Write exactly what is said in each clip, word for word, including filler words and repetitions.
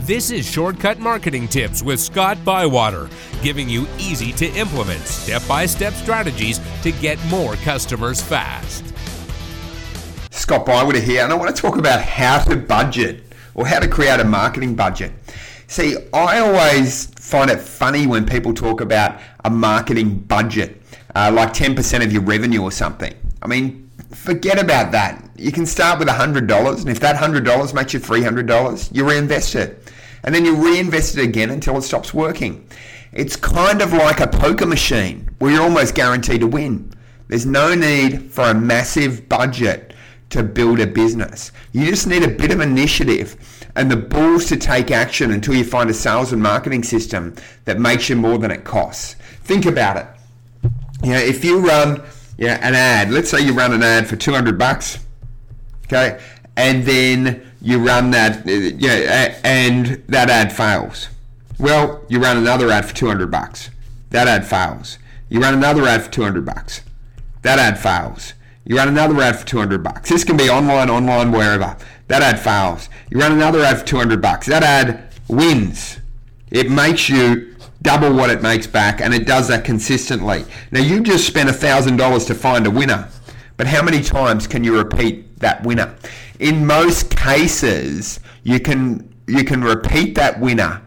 This is Shortcut Marketing Tips with Scott Bywater, giving you easy to implement step-by-step strategies to get more customers fast. Scott Bywater here, and I want to talk about how to budget or how to create a marketing budget. See, I always find it funny when people talk about a marketing budget, uh, like ten percent of your revenue or something. I mean, forget about that. You can start with one hundred dollars, and if that one hundred dollars makes you three hundred dollars, you reinvest it. And then you reinvest it again until it stops working. It's kind of like a poker machine where you're almost guaranteed to win. There's no need for a massive budget to build a business. You just need a bit of initiative and the balls to take action until you find a sales and marketing system that makes you more than it costs. Think about it. You know, if you run yeah, an ad, let's say you run an ad for two hundred bucks, okay, and then you run that, yeah, and that ad fails. Well, you run another ad for two hundred bucks. That ad fails. You run another ad for two hundred bucks. That ad fails. You run another ad for two hundred bucks. This can be online, online, wherever. That ad fails. You run another ad for two hundred bucks. That ad wins. It makes you double what it makes back, and it does that consistently. Now, you just spent one thousand dollars to find a winner, but how many times can you repeat that winner? In most cases, you can you can repeat that winner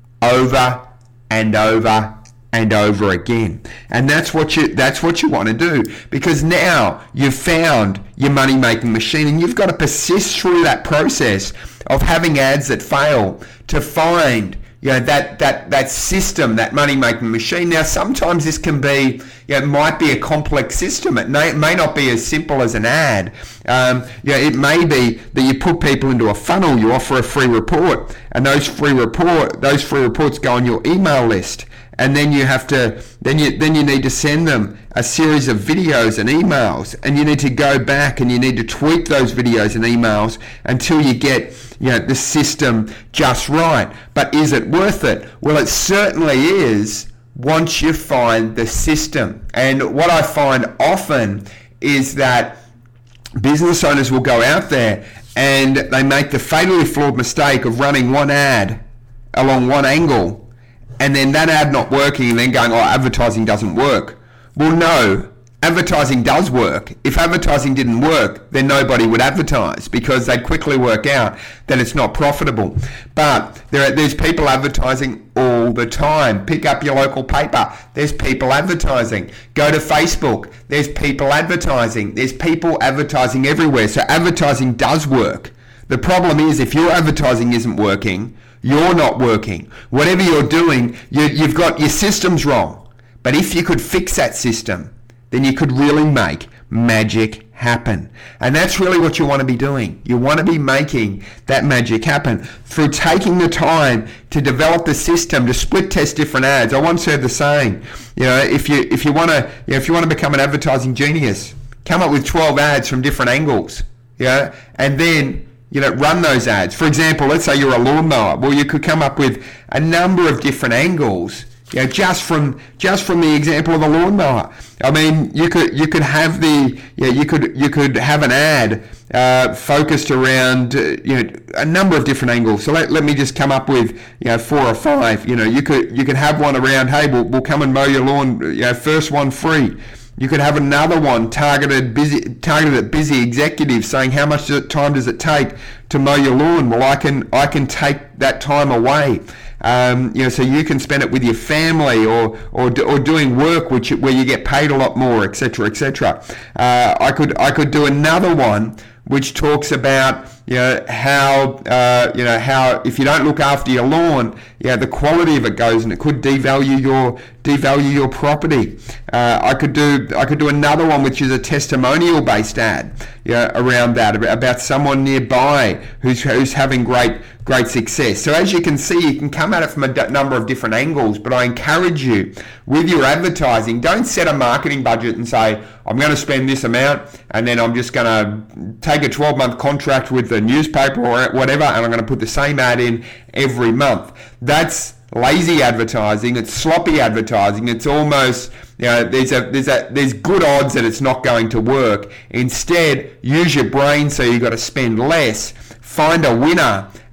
over and over and over again, and that's what you that's what you want to do, because now you've found your money making machine, and you've got to persist through that process of having ads that fail to find you know that that that system, that money making machine. Now, sometimes this can be you know, it might be a complex system. It may, it may not be as simple as an ad. Um, you know, it may be that you put people into a funnel, you offer a free report, and those free report those free reports go on your email list. And then you have to, then you then you need to send them a series of videos and emails, and you need to go back and you need to tweak those videos and emails until you get you know the system just right. But is it worth it? Well, it certainly is once you find the system. And what I find often is that business owners will go out there and they make the fatally flawed mistake of running one ad along one angle, and then that ad not working, and then going, oh, advertising doesn't work. Well, no, advertising does work. If advertising didn't work, then nobody would advertise, because they'd quickly work out that it's not profitable. But there are, there's people advertising all the time. Pick up your local paper. There's people advertising. Go to Facebook. There's people advertising. There's people advertising everywhere. So advertising does work. The problem is, if your advertising isn't working, you're not working. Whatever you're doing, you, you've got your system's wrong. But if you could fix that system, then you could really make magic happen. And that's really what you want to be doing. You want to be making that magic happen through taking the time to develop the system, to split test different ads. I once heard the saying, you know, if you if you want to, you know, if you want to become an advertising genius, come up with twelve ads from different angles, yeah, and then you know, run those ads. For example, let's say you're a lawnmower. Well, you could come up with a number of different angles, you know, just from just from the example of a lawnmower. I mean, you could you could have the yeah you could you could have an ad uh, focused around uh, you know a number of different angles. So let, let me just come up with you know four or five. You know, you could you could have one around, hey, we'll we'll come and mow your lawn. You know, first one free. You could have another one targeted busy targeted at busy executives, saying, how much time does it take to mow your lawn? Well, I can I can take that time away. Um, you know, so you can spend it with your family, or or or doing work which where you get paid a lot more, et cetera, et cetera. Uh, I could I could do another one which talks about you know how uh, you know how if you don't look after your lawn, yeah, the quality of it goes, and it could devalue your devalue your property. Uh, I could do I could do another one which is a testimonial based ad, yeah, around that, about someone nearby who's who's having great great success. So as you can see, you can come at it from a d- number of different angles, but I encourage you with your advertising, don't set a marketing budget and say, I'm going to spend this amount and then I'm just going to take a twelve month contract with the newspaper or whatever, and I'm going to put the same ad in every month. That's lazy advertising. It's sloppy advertising. It's almost, you know, there's a there's a there's good odds that it's not going to work. Instead, use your brain, so you've got to spend less, find a winner,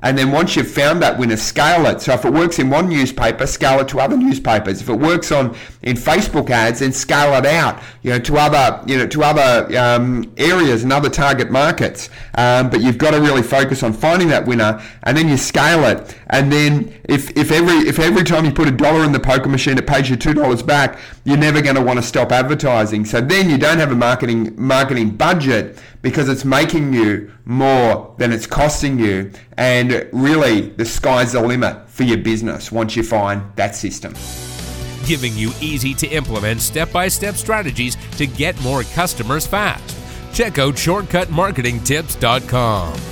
And then once you've found that winner, scale it. So if it works in one newspaper, scale it to other newspapers. If it works on in Facebook ads, then scale it out, you know, to other, you know, to other um, areas and other target markets. Um, but you've got to really focus on finding that winner, and then you scale it. And then if if every if every time you put a dollar in the poker machine, it pays you two dollars back, you're never going to want to stop advertising. So then you don't have a marketing marketing budget because it's making you more than it's costing you. And really, the sky's the limit for your business once you find that system. Giving you easy to implement step-by-step strategies to get more customers fast. Check out shortcut marketing tips dot com.